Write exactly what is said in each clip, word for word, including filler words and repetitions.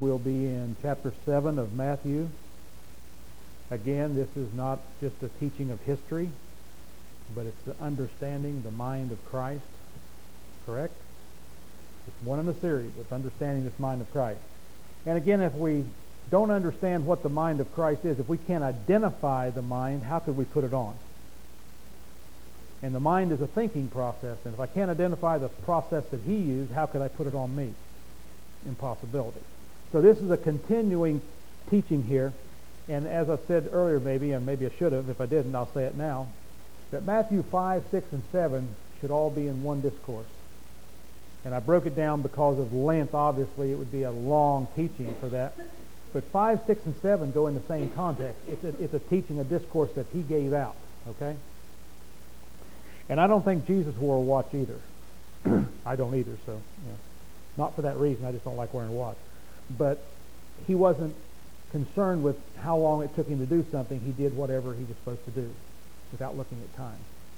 We'll be in chapter seven of Matthew. Again, this is not just a teaching of history, but it's the understanding the mind of Christ. Correct? It's one in the series. It's understanding this mind of Christ. And again, if we don't understand what the mind of Christ is, if we can't identify the mind, how could we put it on? And the mind is a thinking process, and if I can't identify the process that he used, how could I put it on me? Impossibility. So this is a continuing teaching here, and as I said earlier maybe, and maybe I should have, if I didn't, I'll say it now, that Matthew five, six, and seven should all be in one discourse. And I broke it down because of length. Obviously, it would be a long teaching for that. But five, six, and seven go in the same context. It's a, it's a teaching, a discourse that he gave out, okay? And I don't think Jesus wore a watch either. I don't either, so, you know, not for that reason. I just don't like wearing a watch. But he wasn't concerned with how long it took him to do something. He did whatever he was supposed to do without looking at time.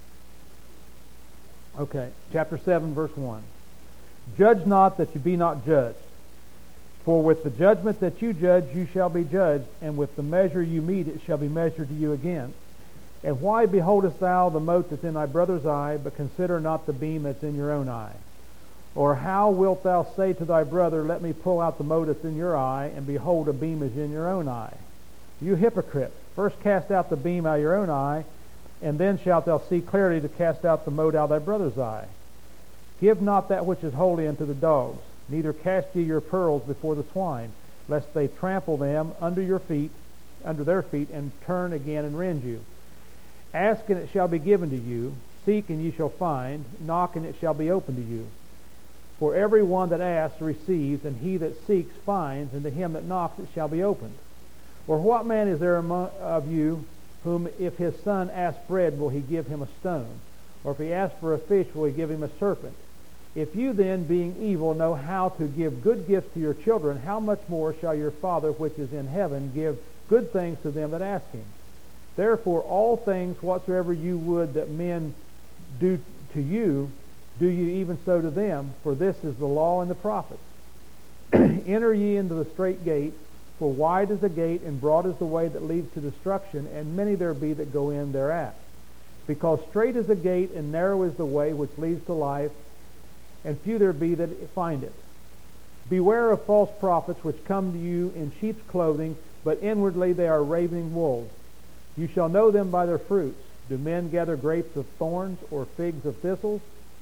Okay, chapter seven, verse one. Judge not that you be not judged. For with the judgment that you judge, you shall be judged, and with the measure you mete, it shall be measured to you again. And why beholdest thou the mote that's in thy brother's eye, but consider not the beam that's in your own eye? Or how wilt thou say to thy brother, let me pull out the mote that's in your eye, and behold, a beam is in your own eye? You hypocrite, first cast out the beam out of your own eye, and then shalt thou see clearly to cast out the mote out of thy brother's eye. Give not that which is holy unto the dogs, neither cast ye your pearls before the swine, lest they trample them under your feet, under their feet, and turn again and rend you. Ask, and it shall be given to you. Seek, and ye shall find. Knock, and it shall be opened to you. For every one that asks receives, and he that seeks finds, and to him that knocks it shall be opened. Or what man is there among of you whom if his son asks bread, will he give him a stone? Or if he asks for a fish, will he give him a serpent? If you then, being evil, know how to give good gifts to your children, how much more shall your Father which is in heaven give good things to them that ask him? Therefore, all things whatsoever you would that men do to you, do you even so to them, for this is the law and the prophets. Enter ye into the strait gate, for wide is the gate, and broad is the way that leads to destruction, and many there be that go in thereat. Because strait is the gate, and narrow is the way which leads to life, and few there be that find it. Beware of false prophets which come to you in sheep's clothing, but inwardly they are ravening wolves. You shall know them by their fruits. Do men gather grapes of thorns or figs of thistles?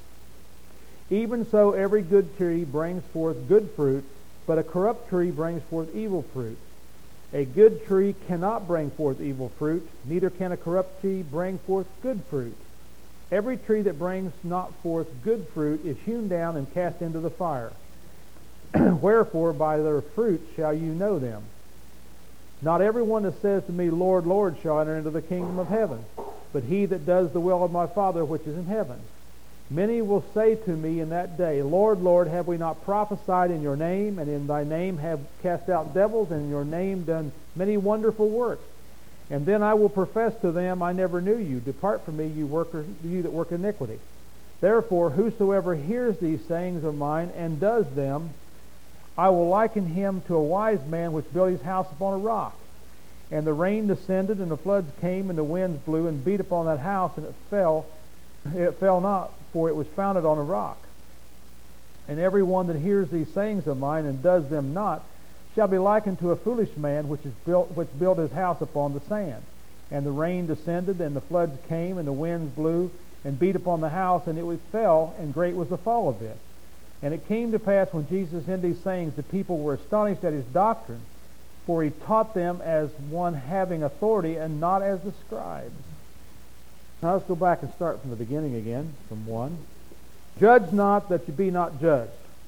Even so every good tree brings forth good fruit, but a corrupt tree brings forth evil fruit. A good tree cannot bring forth evil fruit, neither can a corrupt tree bring forth good fruit. Every tree that brings not forth good fruit is hewn down and cast into the fire. Wherefore by their fruits shall you know them. Not everyone that says to me, Lord, Lord, shall enter into the kingdom of heaven, but he that does the will of my Father which is in heaven. Many will say to me in that day, Lord, Lord, have we not prophesied in your name, and in thy name have cast out devils, and in your name done many wonderful works? And then I will profess to them, I never knew you. Depart from me, you workers, you that work iniquity. Therefore, whosoever hears these sayings of mine and does them, I will liken him to a wise man which built his house upon a rock. And the rain descended, and the floods came, and the winds blew, and beat upon that house, and it fell. It fell not, for it was founded on a rock. And every one that hears these sayings of mine and does them not shall be likened to a foolish man which is built which built his house upon the sand. And the rain descended, and the floods came, and the winds blew, and beat upon the house, and it fell, and great was the fall of it. And it came to pass when Jesus ended these sayings, the people were astonished at his doctrine, for he taught them as one having authority, and not as the scribes. Now let's go back and start from the beginning again, from one. Judge not that you be not judged.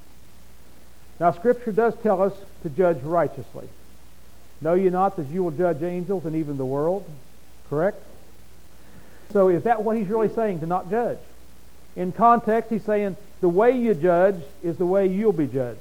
Now Scripture does tell us to judge righteously. Know ye not that you will judge angels and even the world? Correct? So is that what he's really saying, to not judge? In context, he's saying the way you judge is the way you'll be judged.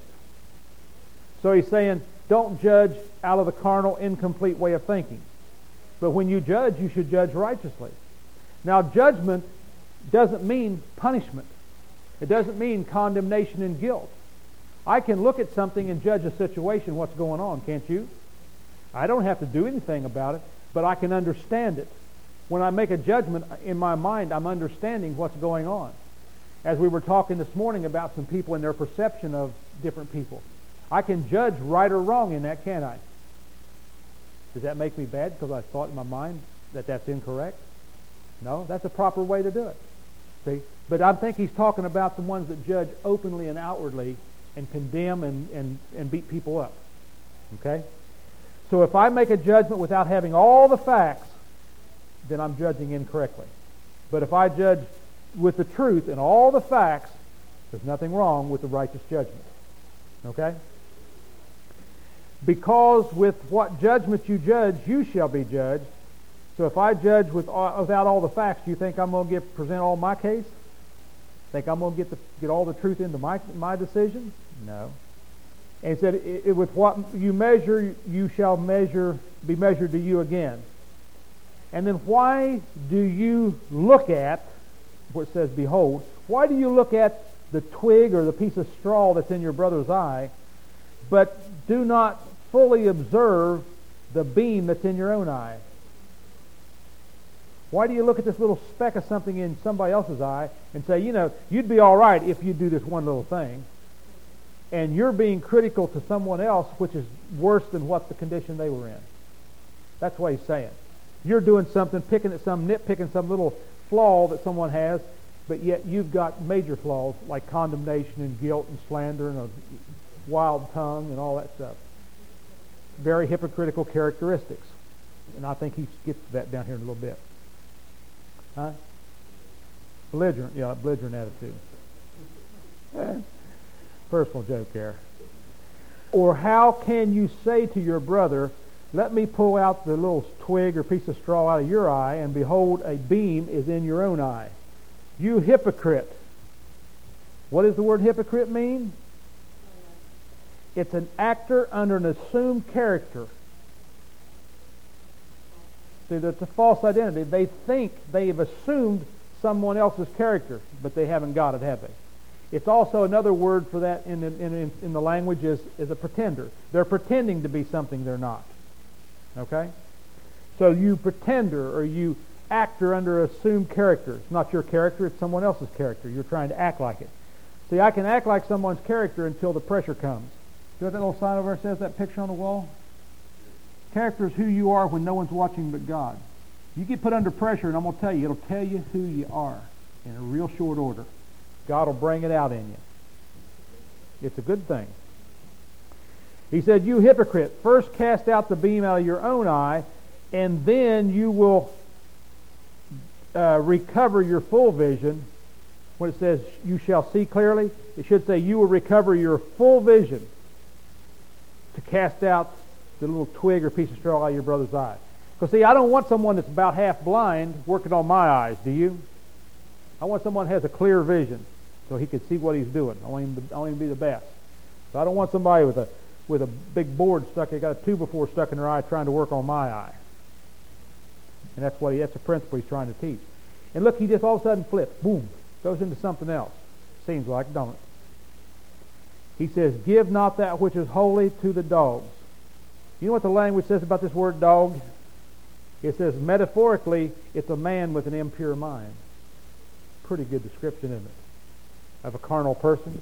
So he's saying don't judge out of the carnal, incomplete way of thinking. But when you judge, you should judge righteously. Now, judgment doesn't mean punishment. It doesn't mean condemnation and guilt. I can look at something and judge a situation, what's going on, can't you? I don't have to do anything about it, but I can understand it. When I make a judgment in my mind, I'm understanding what's going on. As we were talking this morning about some people and their perception of different people, I can judge right or wrong in that, can't I? Does that make me bad because I thought in my mind that that's incorrect? No, that's a proper way to do it. See? But I think he's talking about the ones that judge openly and outwardly and condemn and, and, and beat people up. Okay? So if I make a judgment without having all the facts, then I'm judging incorrectly. But if I judge with the truth and all the facts, there's nothing wrong with the righteous judgment. Okay? Because with what judgment you judge, you shall be judged. So if I judge with all, without all the facts, do you think I'm going to get present all my case? Think I'm going to get the, get all the truth into my my decision? No. And he said, it, it, with what you measure, you shall measure be measured to you again. And then why do you look at, where it says, behold, why do you look at the twig or the piece of straw that's in your brother's eye, but do not fully observe the beam that's in your own eye? Why do you look at this little speck of something in somebody else's eye and say, you know, you'd be all right if you do this one little thing, and you're being critical to someone else, which is worse than what the condition they were in? That's what he's saying. You're doing something, picking at some, nitpicking some little flaw that someone has, but yet you've got major flaws like condemnation and guilt and slander and a wild tongue and all that stuff. Very hypocritical characteristics. And I think he gets to that down here in a little bit. Huh? Belligerent, yeah, belligerent attitude. Eh, personal joke there. Or how can you say to your brother, let me pull out the little twig or piece of straw out of your eye, and behold, a beam is in your own eye? You hypocrite. What does the word hypocrite mean? It's an actor under an assumed character. See, that's a false identity. They think they've assumed someone else's character, but they haven't got it, have they? It's also another word for that in the, in, in the language is, is a pretender. They're pretending to be something they're not. Okay? So you pretender or you actor under assumed character. It's not your character, it's someone else's character. You're trying to act like it. See, I can act like someone's character until the pressure comes. See what that little sign over there says, that picture on the wall? Character is who you are when no one's watching but God. You get put under pressure, and I'm going to tell you, it'll tell you who you are in a real short order. God will bring it out in you. It's a good thing. He said, you hypocrite, first cast out the beam out of your own eye, and then you will uh, recover your full vision. When it says, you shall see clearly, it should say, you will recover your full vision to cast out the little twig or piece of straw out of your brother's eye. Because see, I don't want someone that's about half blind working on my eyes, do you? I want someone that has a clear vision so he can see what he's doing. I want him to, I want him to be the best. So I don't want somebody with a with a big board stuck, they got a two before stuck in their eye trying to work on my eye. And that's what he, that's the principle he's trying to teach. And look, he just all of a sudden flips, boom, goes into something else. Seems like, don't it? He says, give not that which is holy to the dogs. You know what the language says about this word dog? It says, metaphorically, it's a man with an impure mind. Pretty good description, isn't it? Of a carnal person.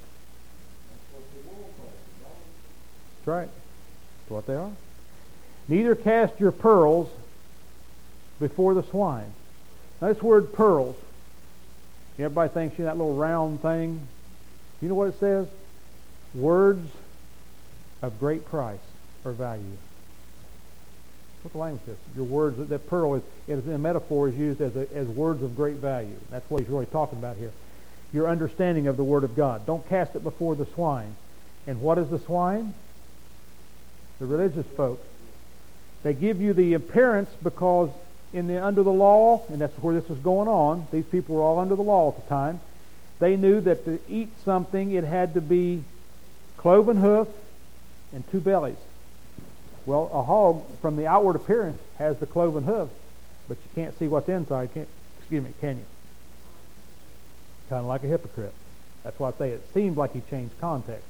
That's right. That's what they are. Neither cast your pearls before the swine. Now this word pearls, everybody thinks you know, that little round thing. You know what it says? Words of great price or value. What the language says. Your words, that pearl is, is in a metaphor is used as, a, as words of great value. That's what he's really talking about here. Your understanding of the Word of God. Don't cast it before the swine. And what is the swine? The religious folk. They give you the appearance because in the under the law, and that's where this was going on, these people were all under the law at the time, they knew that to eat something it had to be cloven hoof and two bellies. Well, a hog, from the outward appearance, has the cloven hoof, but you can't see what's inside, can't, excuse me, can you? Kind of like a hypocrite. That's why I say it seemed like he changed context.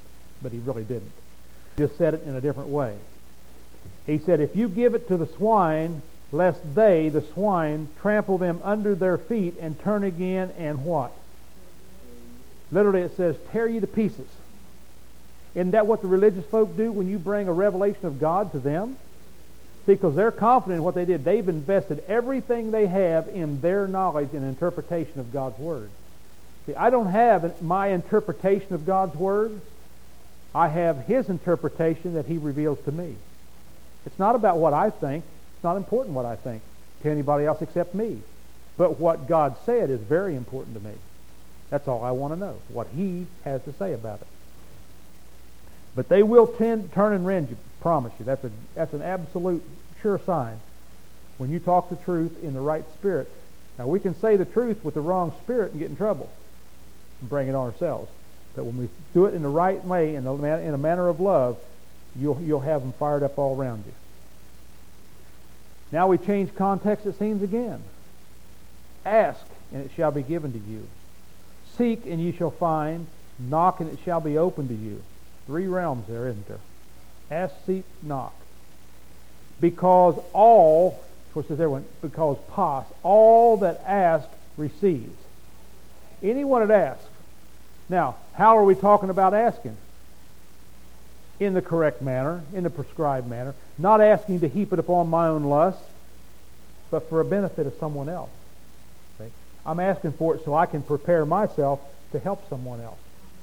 but he really didn't. He just said it in a different way. He said, if you give it to the swine, lest they, the swine, trample them under their feet and turn again and what? Literally it says, tear you to pieces. Isn't that what the religious folk do when you bring a revelation of God to them? See, because they're confident in what they did. They've invested everything they have in their knowledge and interpretation of God's Word. See, I don't have my interpretation of God's Word. I have His interpretation that He reveals to me. It's not about what I think. It's not important what I think to anybody else except me. But what God said is very important to me. That's all I want to know, what He has to say about it. But they will tend, turn and rend you, promise you. That's a that's an absolute sure sign when you talk the truth in the right spirit. Now, we can say the truth with the wrong spirit and get in trouble and bring it on ourselves. But when we do it in the right way, in a, in a manner of love, you'll you'll have them fired up all around you. Now we change context, it seems, again. Ask, and it shall be given to you. Seek, and ye shall find. Knock, and it shall be opened to you. Three realms there, isn't there? Ask, seek, knock. Because all, of course, there one, because pas, all that ask receives. Anyone that asks. Now, how are we talking about asking? In the correct manner, in the prescribed manner. Not asking to heap it upon my own lust, but for a benefit of someone else. See? I'm asking for it so I can prepare myself to help someone else.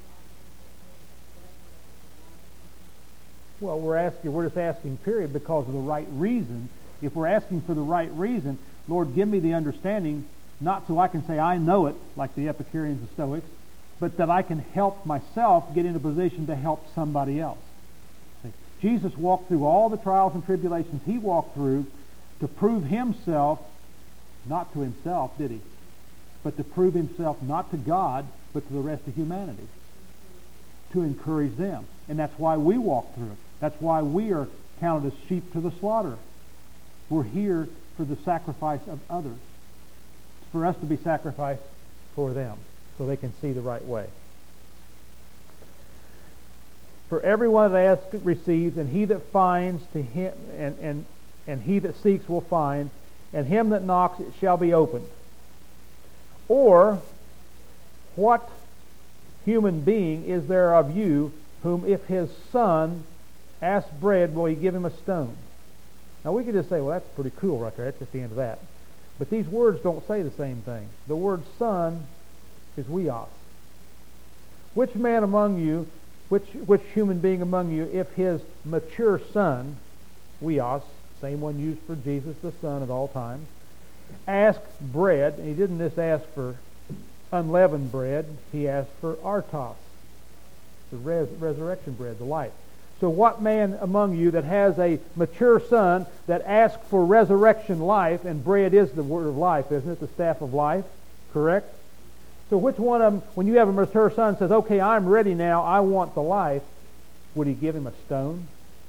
Well, we're asking, we're just asking, period, because of the right reason. If we're asking for the right reason, Lord, give me the understanding, not so I can say I know it, like the Epicureans and Stoics, but that I can help myself get in a position to help somebody else. See, Jesus walked through all the trials and tribulations He walked through to prove Himself, not to Himself, did He? But to prove Himself not to God, but to the rest of humanity. To encourage them. And that's why we walk through it. That's why we are counted as sheep to the slaughter. We're here for the sacrifice of others. It's for us to be sacrificed for them, so they can see the right way. For everyone that asks receives, and he that finds to him, and, and, and he that seeks will find, and him that knocks it shall be opened. Or, what human being is there of you whom if his son asks bread, will he give him a stone? Now we could just say, well, that's pretty cool right there. That's just the end of that. But these words don't say the same thing. The word son is weos. Which man among you, which which human being among you, if his mature son, weos, same one used for Jesus the Son at all times, asks bread, and he didn't just ask for unleavened bread, he asked for artos, the res- resurrection bread, the life. So what man among you that has a mature son that asks for resurrection life, and bread is the word of life, isn't it? The staff of life, correct? So which one of them, when you have a mature son, says, okay, I'm ready now, I want the life, would he give him a stone?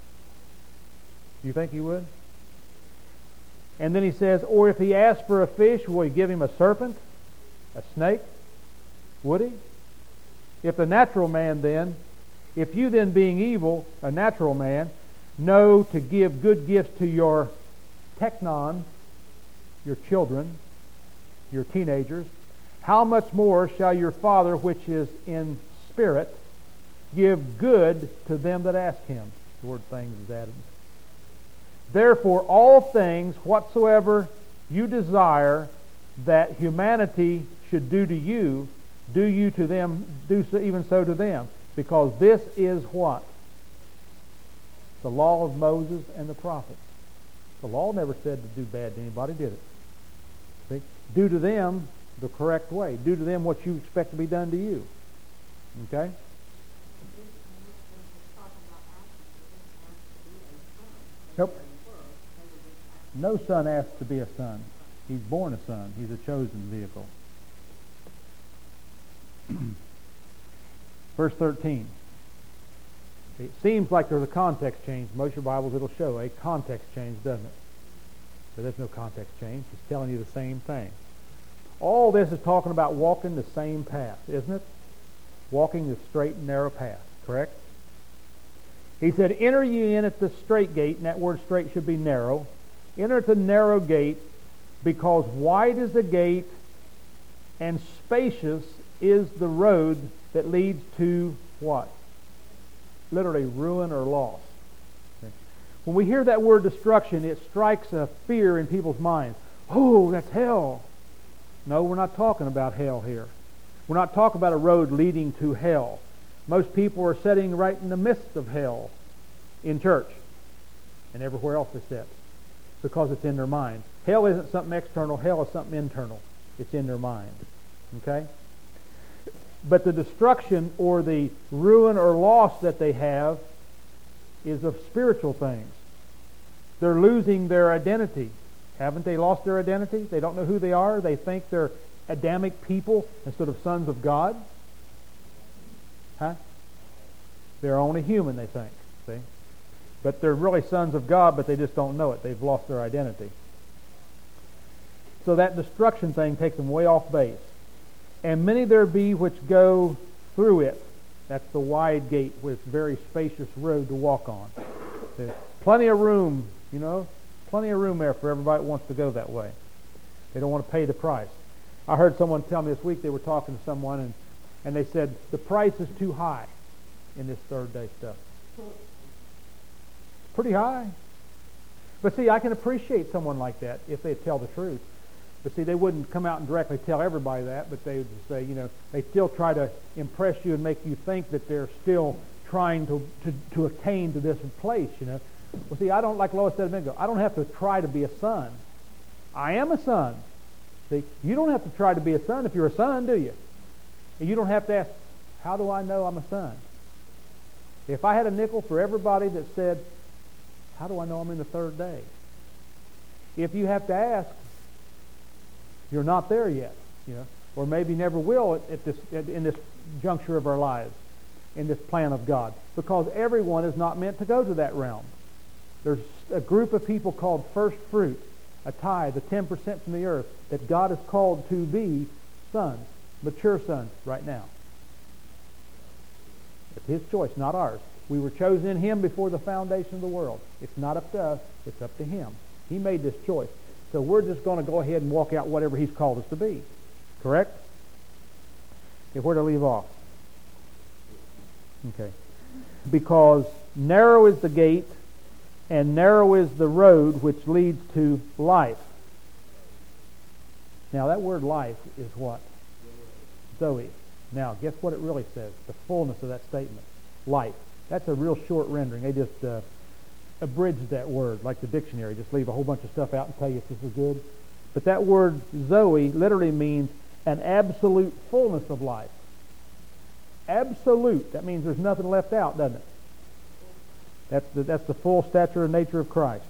Do you think he would? And then he says, or if he asks for a fish, will he give him a serpent? A snake? Would he? If the natural man then, if you then being evil, a natural man, know to give good gifts to your teknon, your children, your teenagers, how much more shall your Father which is in spirit give good to them that ask Him? The word things is added. Therefore all things whatsoever you desire that humanity should do to you, do you to them, do so, even so to them. Because this is what? The law of Moses and the prophets. The law never said to do bad to anybody, did it? See? Do to them the correct way. Do to them what you expect to be done to you. Okay? Nope. No son asks to be a son. He's born a son. He's a chosen vehicle. Verse thirteen. It seems like there's a context change. Most of your Bibles it'll show a context change, doesn't it? But there's no context change. It's telling you the same thing. All this is talking about walking the same path, isn't it? Walking the straight and narrow path, correct? He said, enter ye in at the straight gate, and that word straight should be narrow. Enter at the narrow gate, because wide is the gate, and spacious is the road that leads to what? Literally ruin or loss. Okay. When we hear that word destruction, it strikes a fear in people's minds. Oh, that's hell. No, we're not talking about hell here. We're not talking about a road leading to hell. Most people are sitting right in the midst of hell in church and everywhere else they sit because it's in their mind. Hell isn't something external. Hell is something internal. It's in their mind. Okay? But the destruction or the ruin or loss that they have is of spiritual things. They're losing their identity. Haven't they lost their identity? They don't know who they are. They think they're Adamic people instead of sons of God. Huh? They're only human, they think. See? But they're really sons of God, but they just don't know it. They've lost their identity. So that destruction thing takes them way off base. And many there be which go through it. That's the wide gate with very spacious road to walk on. There's plenty of room, you know, plenty of room there for everybody that wants to go that way. They don't want to pay the price. I heard someone tell me this week, they were talking to someone, and, and they said, the price is too high in this third day stuff. It's pretty high. But see, I can appreciate someone like that if they tell the truth. But see, they wouldn't come out and directly tell everybody that, but they would say, you know, they still try to impress you and make you think that they're still trying to, to, to attain to this place, you know. Well, see, I don't, like Lois said a minute ago, I don't have to try to be a son. I am a son. See, you don't have to try to be a son if you're a son, do you? And you don't have to ask, how do I know I'm a son? If I had a nickel for everybody that said, how do I know I'm in the third day? If you have to ask, you're not there yet, you know, or maybe never will at, at this at, in this juncture of our lives, in this plan of God, because everyone is not meant to go to that realm. There's a group of people called first fruit, a tithe, the ten percent from the earth, that God has called to be sons, mature sons, right now. It's His choice, not ours. We were chosen in Him before the foundation of the world. It's not up to us, it's up to Him. He made this choice. So we're just going to go ahead and walk out whatever He's called us to be. Correct? Okay, where to leave off? Okay. Because narrow is the gate, and narrow is the road which leads to life. Now that word life is what? Zoe. Now guess what it really says? The fullness of that statement. Life. That's a real short rendering. They just uh, abridged that word, like the dictionary. Just leave a whole bunch of stuff out and tell you if this is good. But that word Zoe literally means an absolute fullness of life. Absolute. That means there's nothing left out, doesn't it? That's the, that's the full stature and nature of Christ.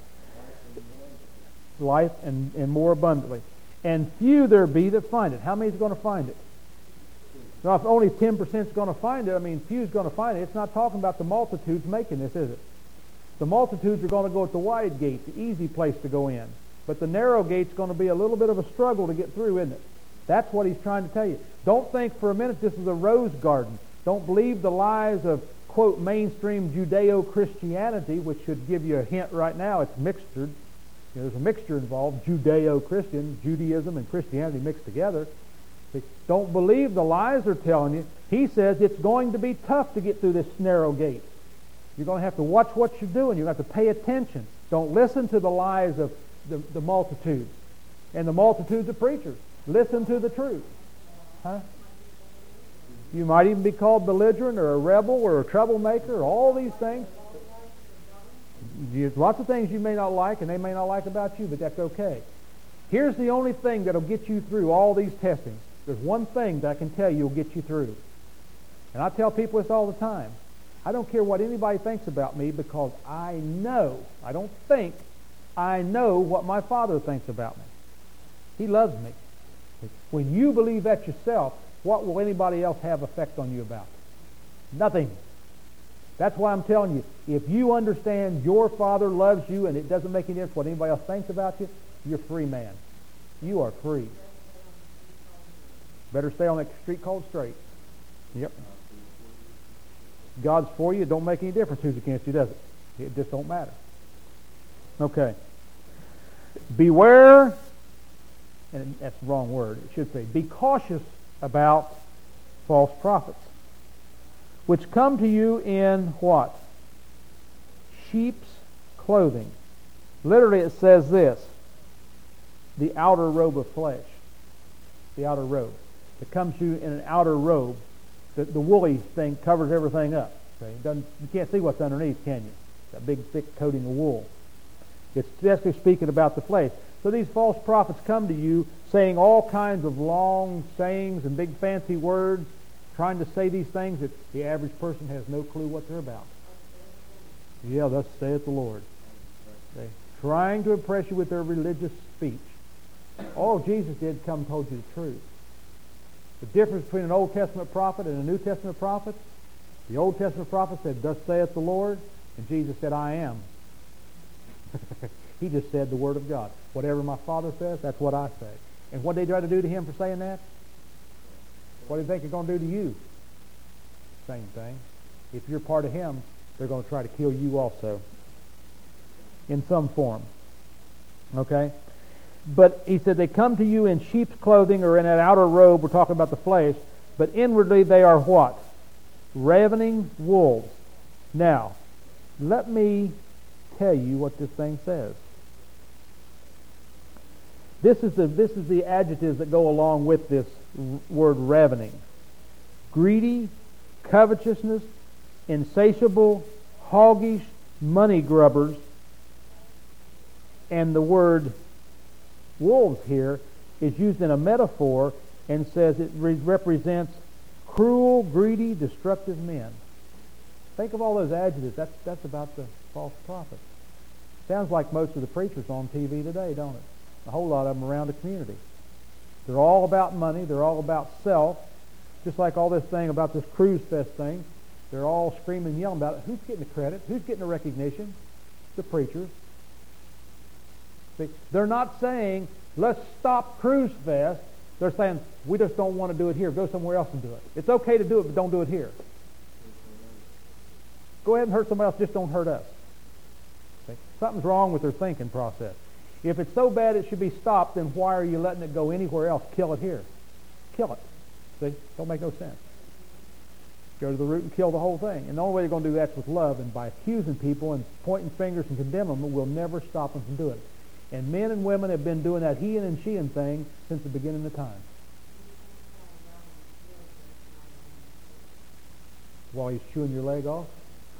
Life and, and more abundantly. And few there be that find it. How many is going to find it? Now, if only ten percent is going to find it, I mean, few is going to find it. It's not talking about the multitudes making this, is it? The multitudes are going to go at the wide gate, the easy place to go in. But the narrow gate's going to be a little bit of a struggle to get through, isn't it? That's what He's trying to tell you. Don't think for a minute this is a rose garden. Don't believe the lies of, quote, mainstream Judeo-Christianity, which should give you a hint right now. It's mixtured. You know, there's a mixture involved, Judeo-Christian, Judaism and Christianity mixed together. See, don't believe the lies they're telling you. He says it's going to be tough to get through this narrow gate. You're going to have to watch what you're doing. You're going to have to pay attention. Don't listen to the lies of the, the multitudes and the multitudes of preachers. Listen to the truth. Huh? You might even be called belligerent or a rebel or a troublemaker or all these things. There's lots of things you may not like and they may not like about you, but that's okay. Here's the only thing that'll get you through all these testings. There's one thing that I can tell you will get you through. And I tell people this all the time. I don't care what anybody thinks about me because I know, I don't think, I know what my Father thinks about me. He loves me. When you believe that yourself, what will anybody else have effect on you about? Nothing. That's why I'm telling you, if you understand your Father loves you and it doesn't make any difference what anybody else thinks about you, you're a free man. You are free. Better stay on that street called straight. Yep. God's for you. It don't make any difference who's against you, does it? It just don't matter. Okay. Beware, and that's the wrong word. It should say, be cautious about false prophets, which come to you in what? Sheep's clothing. Literally it says this, the outer robe of flesh. The outer robe. It comes to you in an outer robe. The, the woolly thing covers everything up. Okay? It doesn't, you can't see what's underneath, can you? That big thick coating of wool. It's basically speaking about the flesh. So these false prophets come to you saying all kinds of long sayings and big fancy words, trying to say these things that the average person has no clue what they're about. Yeah, thus saith the Lord. Okay? Trying to impress you with their religious speech. All Jesus did come and told you the truth. The difference between an Old Testament prophet and a New Testament prophet, the Old Testament prophet said, thus saith the Lord, and Jesus said, I am. He just said the Word of God. Whatever my Father says, that's what I say. And what did they try to do to him for saying that? What do you think they're going to do to you? Same thing. If you're part of him, they're going to try to kill you also. In some form. Okay? But he said they come to you in sheep's clothing or in an outer robe. We're talking about the flesh. But inwardly they are what? Ravening wolves. Now, let me tell you what this thing says. This is the this is the adjectives that go along with this word ravening. Greedy, covetousness, insatiable, hoggish, money grubbers. And the word wolves here is used in a metaphor and says it re- represents cruel, greedy, destructive men. Think of all those adjectives. That's, that's about the false prophet. Sounds like most of the preachers on T V today, don't it? A whole lot of them around the community. They're all about money. They're all about self. Just like all this thing about this cruise fest thing. They're all screaming and yelling about it. Who's getting the credit? Who's getting the recognition? The preachers. See, they're not saying, let's stop Cruise Fest. They're saying, we just don't want to do it here. Go somewhere else and do it. It's okay to do it, but don't do it here. Go ahead and hurt somebody else. Just don't hurt us. See? Something's wrong with their thinking process. If it's so bad it should be stopped, then why are you letting it go anywhere else? Kill it here. Kill it. See? Don't make no sense. Go to the root and kill the whole thing. And the only way they're going to do that is with love, and by accusing people and pointing fingers and condemning them, we'll never stop them from doing it. And men and women have been doing that he and she and thing since the beginning of time. While he's chewing your leg off?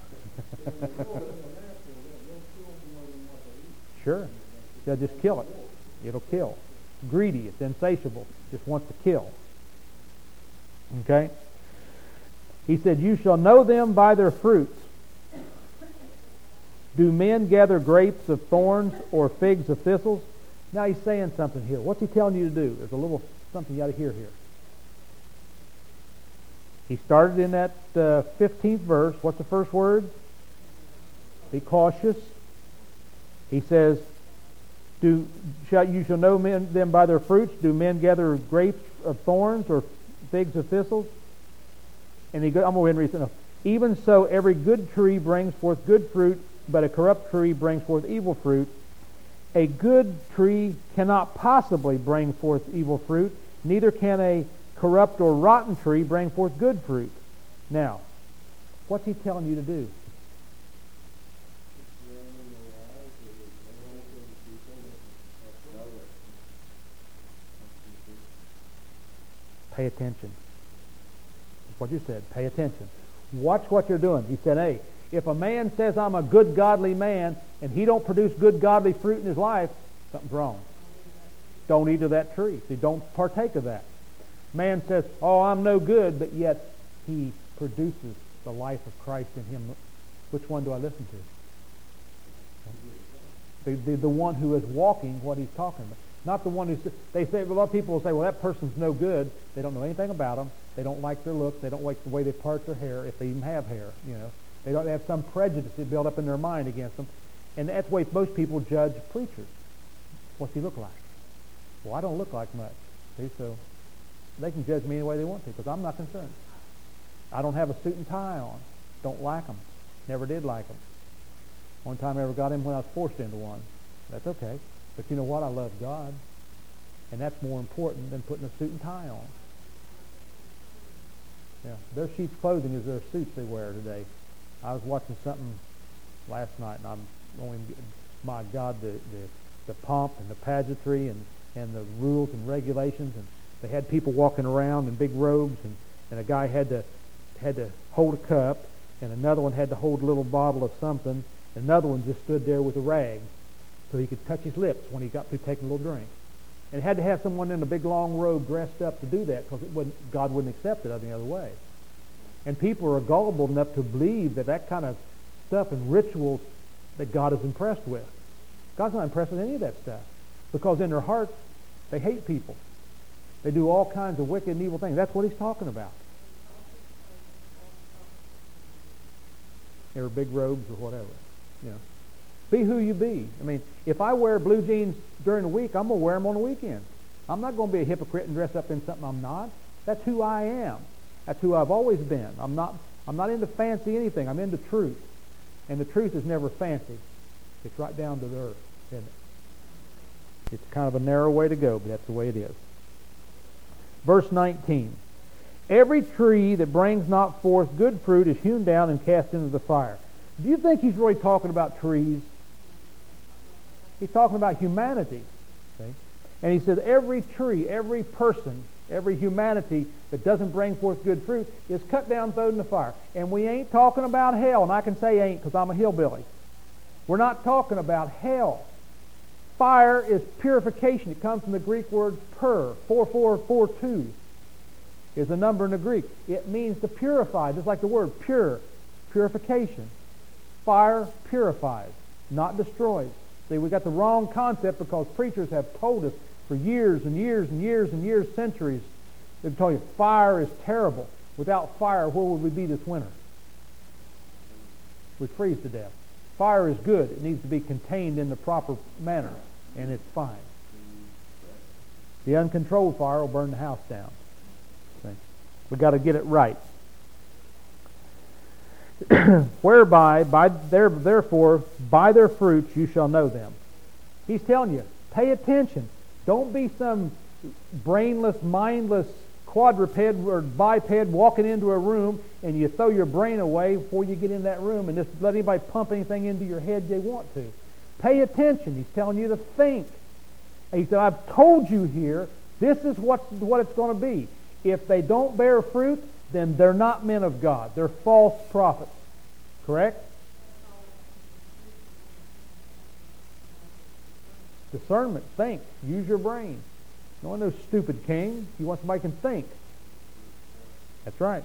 Sure. They'll just kill it. It'll kill. Greedy. It's insatiable. Just wants to kill. Okay? He said, you shall know them by their fruits. Do men gather grapes of thorns or figs of thistles? Now he's saying something here. What's he telling you to do? There's a little something you got to hear here. He started in that uh, fifteenth verse. What's the first word? Be cautious. He says, "Do shall you shall know men, them by their fruits? Do men gather grapes of thorns or figs of thistles?" And he go, I'm going to read it. Even so, every good tree brings forth good fruit, but a corrupt tree brings forth evil fruit. A good tree cannot possibly bring forth evil fruit, neither can a corrupt or rotten tree bring forth good fruit. Now, what's he telling you to do? Pay attention. That's what you said. Pay attention. Watch what you're doing. He said, hey, if a man says I'm a good godly man and he don't produce good godly fruit in his life, something's wrong. Don't eat of that tree. See, don't partake of that. Man says, oh, I'm no good, but yet he produces the life of Christ in him. Which one do I listen to? The, the, the one who is walking what he's talking about. Not the one who's... They say, a lot of people will say, well, that person's no good. They don't know anything about them. They don't like their looks. They don't like the way they part their hair, if they even have hair, you know. They don't they have some prejudice that built up in their mind against them. And that's the way most people judge preachers. What's he look like? Well, I don't look like much. See, so they can judge me any way they want to because I'm not concerned. I don't have a suit and tie on. Don't like them. Never did like them. One time I ever got in when I was forced into one. That's okay. But you know what? I love God. And that's more important than putting a suit and tie on. Yeah, their sheep's clothing is their suits they wear today. I was watching something last night, and I'm going, my God, the, the, the pomp and the pageantry and, and the rules and regulations. And they had people walking around in big robes, and, and a guy had to had to hold a cup, and another one had to hold a little bottle of something, and another one just stood there with a rag so he could touch his lips when he got through taking a little drink. And it had to have someone in a big long robe dressed up to do that, because it wouldn't, God wouldn't accept it any other way. And people are gullible enough to believe that that kind of stuff and rituals that God is impressed with. God's not impressed with any of that stuff, because in their hearts they hate people. They do all kinds of wicked and evil things. That's what he's talking about. Or big robes or whatever. You know. Be who you be. I mean, if I wear blue jeans during the week, I'm going to wear them on the weekend. I'm not going to be a hypocrite and dress up in something I'm not. That's who I am. That's who I've always been. I'm not I'm not into fancy anything. I'm into truth. And the truth is never fancy. It's right down to the earth, isn't it? It's kind of a narrow way to go, but that's the way it is. Verse nineteen. Every tree that brings not forth good fruit is hewn down and cast into the fire. Do you think he's really talking about trees? He's talking about humanity. See? And he says every tree, every person, every humanity that doesn't bring forth good fruit is cut down, thrown in the fire. And we ain't talking about hell, and I can say ain't because I'm a hillbilly. We're not talking about hell. Fire is purification. It comes from the Greek word pur, four four four two. Is a number in the Greek. It means to purify, just like the word pure, purification. Fire purifies, not destroys. See, we got the wrong concept because preachers have told us for years and years and years and years, centuries, they've told you fire is terrible. Without fire, where would we be this winter? We'd freeze to death. Fire is good. It needs to be contained in the proper manner, and it's fine. The uncontrolled fire will burn the house down. We've got to get it right. Whereby, by their, therefore, by their fruits you shall know them. He's telling you, pay attention. Don't be some brainless, mindless quadruped or biped walking into a room and you throw your brain away before you get in that room and just let anybody pump anything into your head they want to. Pay attention. He's telling you to think. And he said, I've told you here, this is what, what it's going to be. If they don't bear fruit, then they're not men of God. They're false prophets. Correct? Discernment. Think. Use your brain. No one knows stupid king. You want somebody who can think. That's right.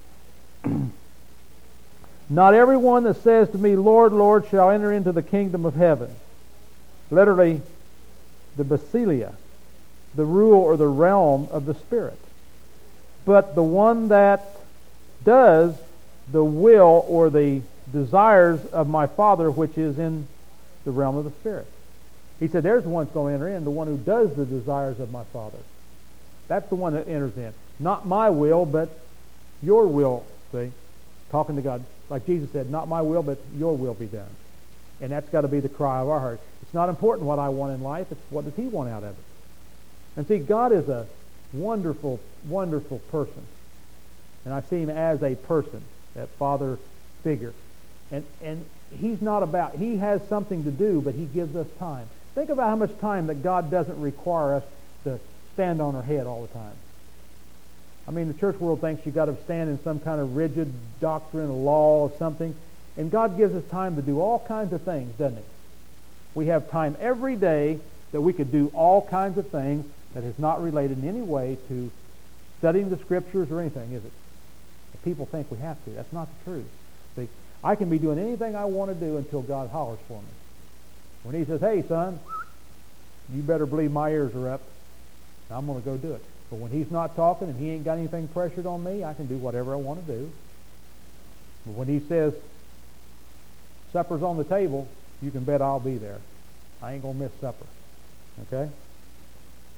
Not everyone that says to me, Lord, Lord, shall enter into the kingdom of heaven. Literally, the basilia, the rule or the realm of the Spirit. But the one that does the will or the desires of my Father which is in the realm of the Spirit. He said there's the one that's going to enter in, the one who does the desires of my Father. That's the one that enters in. Not my will, but your will, see? Talking to God. Like Jesus said, not my will, but your will be done. And that's got to be the cry of our heart. It's not important what I want in life, it's what does He want out of it. And see, God is a wonderful, wonderful person. And I see Him as a person, that Father figure. And and He's not about, He has something to do, but He gives us time. Think about how much time that God doesn't require us to stand on our head all the time. I mean, the church world thinks you've got to stand in some kind of rigid doctrine, a law or something. And God gives us time to do all kinds of things, doesn't He? We have time every day that we could do all kinds of things that is not related in any way to studying the Scriptures or anything, is it? But people think we have to. That's not the truth. See, I can be doing anything I want to do until God hollers for me. When He says, hey, son, you better believe my ears are up, I'm going to go do it. But when He's not talking and He ain't got anything pressured on me, I can do whatever I want to do. But when He says, supper's on the table, you can bet I'll be there. I ain't going to miss supper. Okay?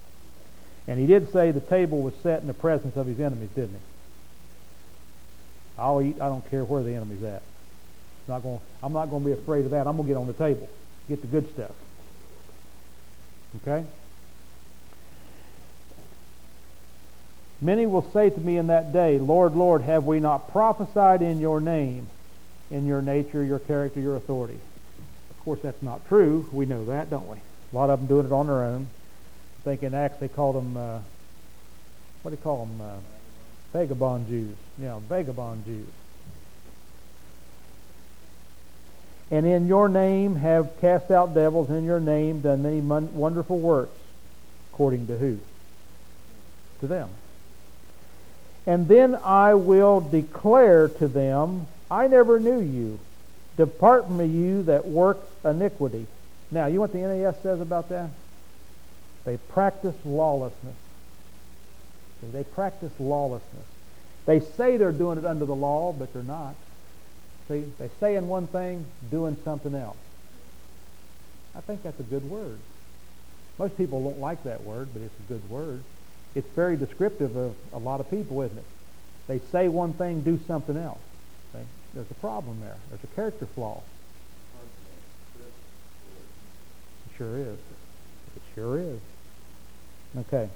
And He did say the table was set in the presence of His enemies, didn't He? I'll eat. I don't care where the enemy's at. Not going. I'm not going to be afraid of that. I'm going to get on the table, get the good stuff. Okay? Many will say to me in that day, Lord, Lord, have we not prophesied in your name, in your nature, your character, your authority? Of course, that's not true. We know that, don't we? A lot of them doing it on their own. I think in Acts they called them, uh, what do you call them? Uh, vagabond Jews. Yeah, vagabond Jews. And in your name have cast out devils, in your name done many wonderful works, according to who? To them. And then I will declare to them, I never knew you. Depart from me, you that work iniquity. Now, you know what the N A S says about that? They practice lawlessness. See, they practice lawlessness. They say they're doing it under the law, but they're not. See, they saying one thing, doing something else. I think that's a good word. Most people don't like that word, but it's a good word. It's very descriptive of a lot of people, isn't it? They say one thing, do something else. See? There's a problem there. There's a character flaw. It sure is. It sure is. Okay.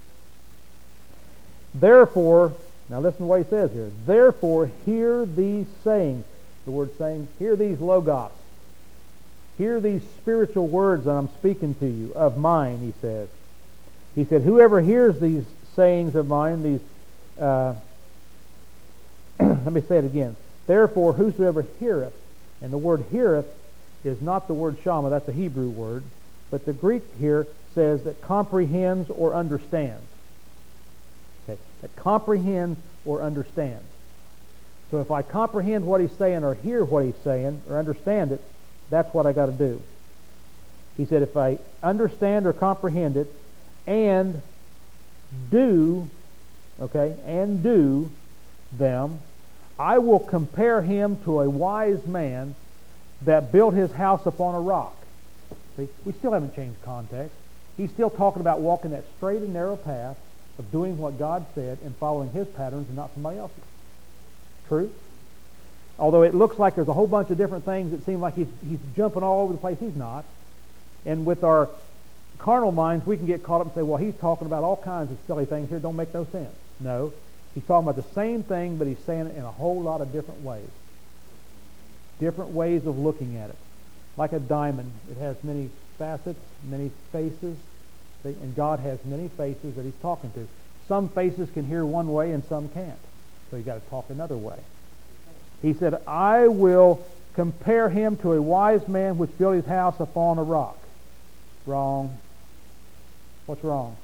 Therefore, now listen to what he says here. Therefore, hear these sayings. The word saying, hear these logos. Hear these spiritual words that I'm speaking to you, of mine, he says. He said, whoever hears these sayings of mine, these, uh, let me say it again. Therefore, whosoever heareth, and the word heareth is not the word shama, that's a Hebrew word, but the Greek here says that comprehends or understands. Okay, that comprehends or understands. So if I comprehend what he's saying or hear what he's saying or understand it, that's what I got to do. He said, if I understand or comprehend it and do, okay, and do them, I will compare him to a wise man that built his house upon a rock. See, we still haven't changed context. He's still talking about walking that straight and narrow path of doing what God said and following his patterns and not somebody else's. True? Although it looks like there's a whole bunch of different things that seem like he's, he's jumping all over the place, he's not. And with our carnal minds, we can get caught up and say, well, he's talking about all kinds of silly things here, don't make no sense. No. He's talking about the same thing, but he's saying it in a whole lot of different ways. Different ways of looking at it. Like a diamond, it has many facets, many faces, and God has many faces that he's talking to. Some faces can hear one way and some can't. So you've got to talk another way. He said, I will compare him to a wise man which built his house upon a rock. Wrong. What's wrong?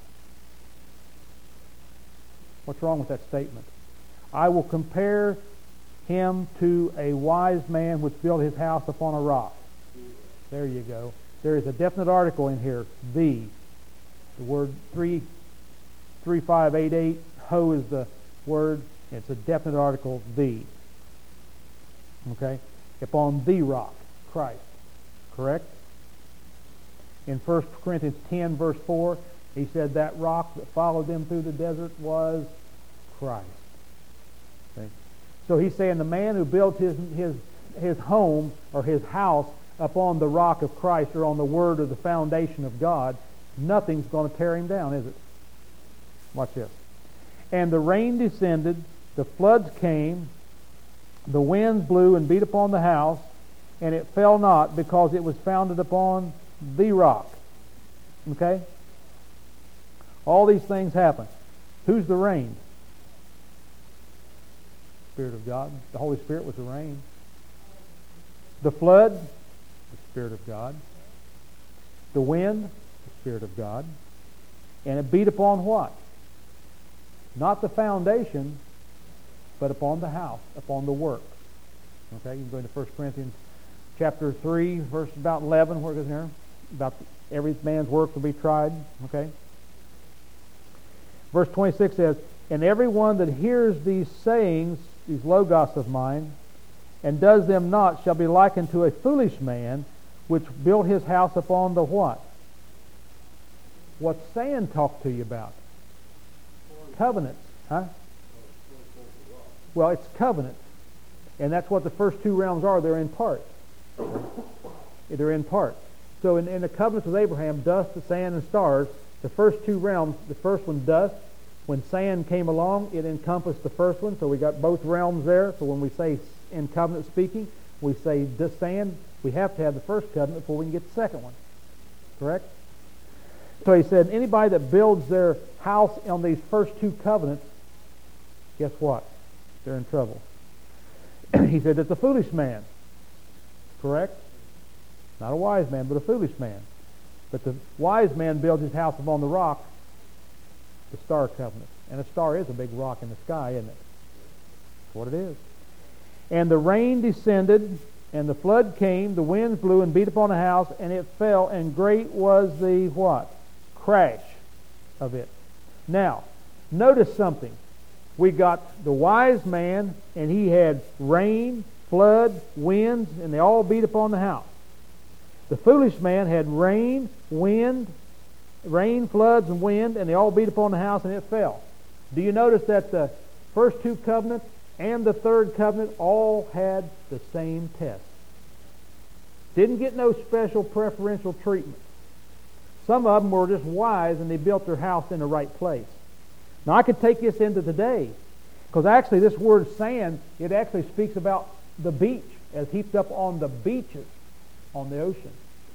What's wrong with that statement? I will compare him to a wise man which built his house upon a rock. There you go. There is a definite article in here. The. The word three, three five eight eight. Ho is the word. It's a definite article. The. Okay? Upon the rock, Christ. Correct? In First Corinthians ten, verse four, he said that rock that followed them through the desert was Christ. Okay? So he's saying the man who built his, his, his home or his house upon the rock of Christ or on the word or the foundation of God, nothing's going to tear him down, is it? Watch this. And the rain descended, the floods came, the winds blew and beat upon the house, and it fell not, because it was founded upon the rock. Okay? All these things happen. Who's the rain? Spirit of God. The Holy Spirit was the rain. The flood, the Spirit of God. The wind, the Spirit of God. And it beat upon what? Not the foundation, but upon the house, upon the work. Okay, you can go into First Corinthians chapter three, verse about eleven, where it goes there, about every man's work will be tried. Okay. Verse twenty-six says, and everyone that hears these sayings, these logos of mine, and does them not, shall be likened to a foolish man, which built his house upon the what? What's sand talk to you about? Covenants, huh? Well, it's covenant. And that's what the first two realms are. They're in part. They're in part. So in, in the covenants with Abraham, dust, the sand, and stars, the first two realms, the first one, dust, when sand came along, it encompassed the first one. So we got both realms there. So when we say in covenant speaking, we say this sand, we have to have the first covenant before we can get the second one. Correct? So he said, anybody that builds their house on these first two covenants, guess what? They're in trouble. He said, it's a foolish man. Correct? Not a wise man, but a foolish man. But the wise man builds his house upon the rock, the star covenant. And a star is a big rock in the sky, isn't it? That's what it is. And the rain descended, and the flood came, the winds blew and beat upon the house, and it fell, and great was the what? Crash of it. Now, notice something. We got the wise man, and he had rain, flood, winds, and they all beat upon the house. The foolish man had rain, wind, rain, floods, and wind, and they all beat upon the house, and it fell. Do you notice that the first two covenants and the third covenant all had the same test? Didn't get no special preferential treatment. Some of them were just wise, and they built their house in the right place. Now, I could take this into today, because actually this word sand, it actually speaks about the beach, as heaped up on the beaches on the ocean.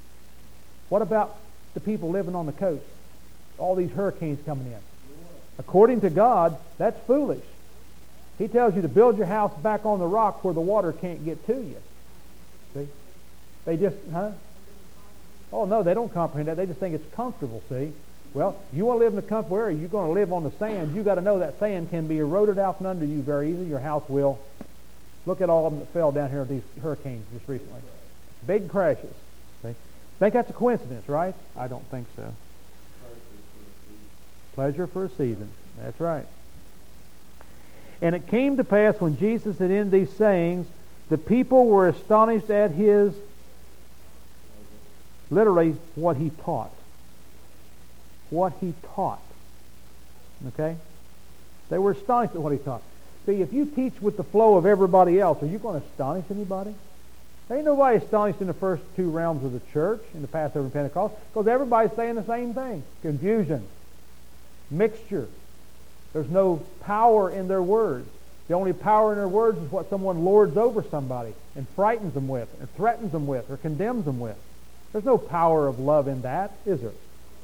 What about the people living on the coast? All these hurricanes coming in. According to God, that's foolish. He tells you to build your house back on the rock where the water can't get to you. See? They just, huh? Oh, no, they don't comprehend that. They just think it's comfortable, see? Well, you want to live in a comfortable area, you're going to live on the sand. You've got to know that sand can be eroded out from under you very easily. Your house will. Look at all of them that fell down here in these hurricanes just recently. Big crashes. See? Think that's a coincidence, right? I don't think so. Pleasure for a season. That's right. And it came to pass when Jesus had ended these sayings, the people were astonished at his, literally, what he taught. What he taught. Okay? They were astonished at what he taught. See, if you teach with the flow of everybody else, are you going to astonish anybody? There ain't nobody astonished in the first two realms of the church, in the Passover and Pentecost, because everybody's saying the same thing. Confusion. Mixture. There's no power in their words. The only power in their words is what someone lords over somebody and frightens them with, or threatens them with, or condemns them with. There's no power of love in that, is there?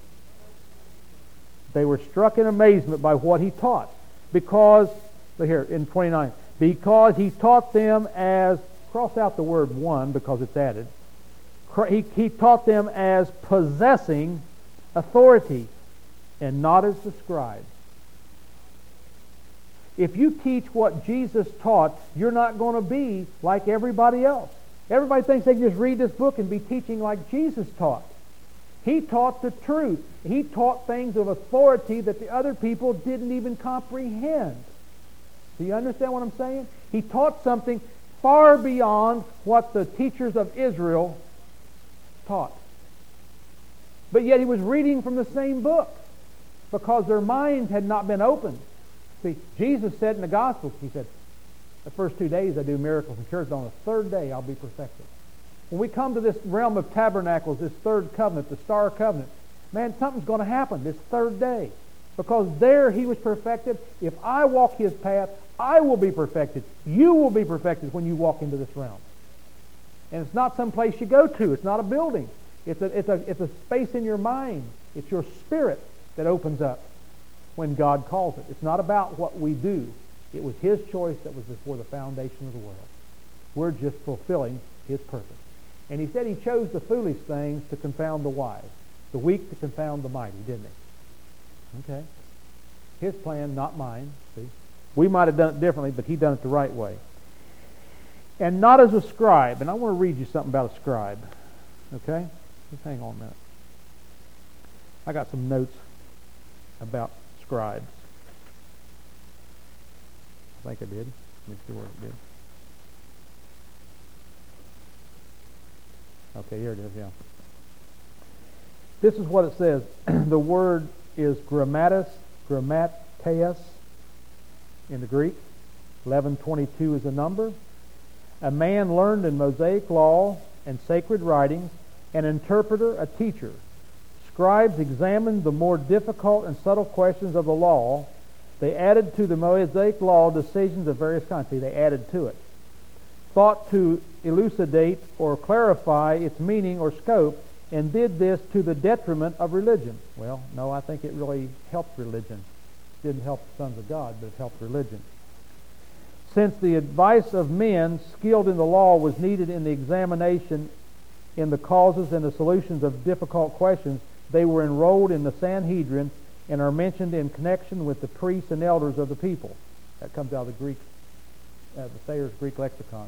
They were struck in amazement by what he taught. Because, look here, in twenty-nine, because he taught them as, cross out the word one because it's added. He, he taught them as possessing authority and not as the scribes. If you teach what Jesus taught, you're not going to be like everybody else. Everybody thinks they can just read this book and be teaching like Jesus taught. He taught the truth. He taught things of authority that the other people didn't even comprehend. Do you understand what I'm saying? He taught something far beyond what the teachers of Israel taught. But yet he was reading from the same book because their minds had not been opened. See, Jesus said in the Gospels, he said, the first two days I do miracles and cures, on the third day I'll be perfected. When we come to this realm of tabernacles, this third covenant, the star covenant, man, something's going to happen this third day. Because there he was perfected. If I walk his path, I will be perfected. You will be perfected when you walk into this realm. And it's not some place you go to. It's not a building. It's a, it's a, it's a space in your mind. It's your spirit that opens up when God calls it. It's not about what we do. It was his choice that was before the foundation of the world. We're just fulfilling his purpose. And he said he chose the foolish things to confound the wise, the weak to confound the mighty, didn't he? Okay. His plan, not mine. See? We might have done it differently, but he done it the right way. And not as a scribe. And I want to read you something about a scribe. Okay? Just hang on a minute. I got some notes about scribes. I think I did. Let me see where it did. Okay, here it is, yeah. This is what it says. The word is grammatis, grammateus in the Greek. eleven twenty-two is the number. a man learned in Mosaic law and sacred writings, an interpreter, a teacher. Scribes examined the more difficult and subtle questions of the law. They added to the Mosaic law decisions of various kinds. See, they added to it. Thought to elucidate or clarify its meaning or scope, and did this to the detriment of religion. Well, no, I think it really helped religion. It didn't help the sons of God, but it helped religion. Since the advice of men skilled in the law was needed in the examination in the causes and the solutions of difficult questions, they were enrolled in the Sanhedrin and are mentioned in connection with the priests and elders of the people. That comes out of the Greek, uh, the Thayer's Greek lexicon.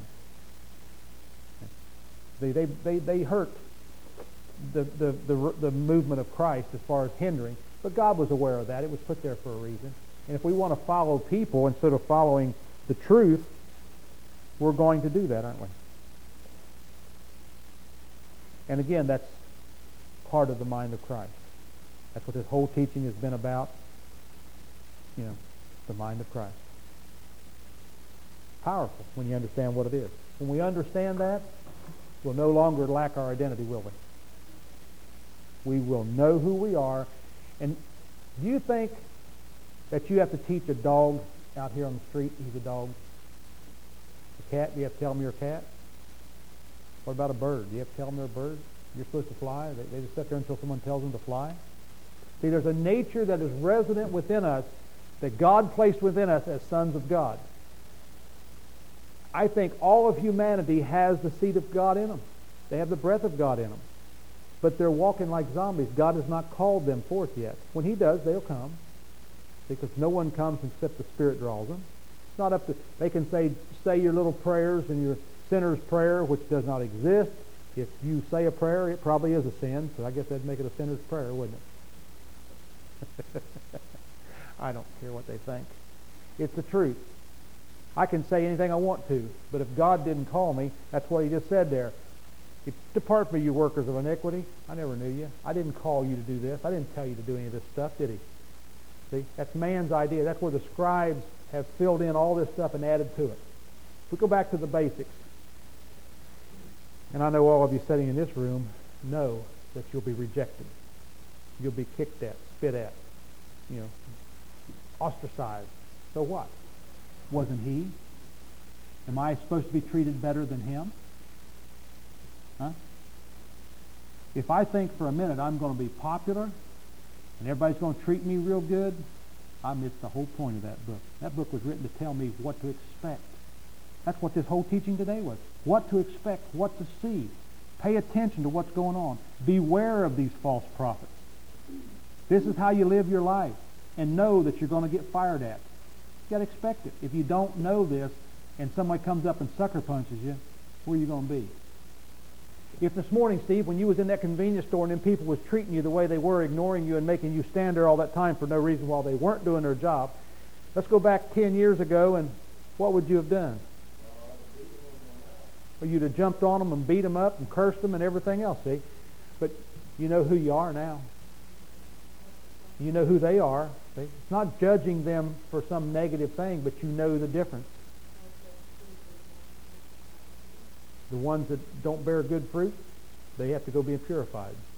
They, they, they, they hurt the, the, the, the movement of Christ as far as hindering, but God was aware of that. It was put there for a reason. And if we want to follow people instead of following the truth, we're going to do that, aren't we? And again, that's part of the mind of Christ. That's what this whole teaching has been about. You know, the mind of Christ. Powerful when you understand what it is. When we understand that, we'll no longer lack our identity, will we? We will know who we are. And do you think that you have to teach a dog out here on the street he's a dog? A cat, do you have to tell them you're a cat? What about a bird? Do you have to tell them they're a bird? You're supposed to fly? They, they just sit there until someone tells them to fly? See, there's a nature that is resident within us that God placed within us as sons of God. I think all of humanity has the seed of God in them. They have the breath of God in them. But they're walking like zombies. God has not called them forth yet. When He does, they'll come. Because no one comes except the Spirit draws them. It's not up to, they can say, say your little prayers and your sinner's prayer, which does not exist. If you say a prayer, it probably is a sin, so I guess that'd make it a sinner's prayer, wouldn't it? I don't care what they think. It's the truth. I can say anything I want to, but if God didn't call me, that's what He just said there. If, depart from you, workers of iniquity. I never knew you. I didn't call you to do this. I didn't tell you to do any of this stuff, did He? See, that's man's idea. That's where the scribes have filled in all this stuff and added to it. If we go back to the basics, and I know all of you sitting in this room know that you'll be rejected. You'll be kicked at, spit at, you know, ostracized. So what? Wasn't He? Am I supposed to be treated better than Him? Huh? If I think for a minute I'm going to be popular and everybody's going to treat me real good, I missed the whole point of that book. That book was written to tell me what to expect. That's what this whole teaching today was. What to expect, what to see. Pay attention to what's going on. Beware of these false prophets. This is how you live your life. And know that you're going to get fired at. You've got to expect it. If you don't know this and somebody comes up and sucker punches you, where are you going to be? If this morning, Steve, when you was in that convenience store and then people was treating you the way they were, ignoring you and making you stand there all that time for no reason while they weren't doing their job, let's go back ten years ago, and what would you have done? Well, you'd have jumped on them and beat them up and cursed them and everything else, see? But you know who you are now. You know who they are. See? It's not judging them for some negative thing, but you know the difference. The ones that don't bear good fruit, they have to go be purified.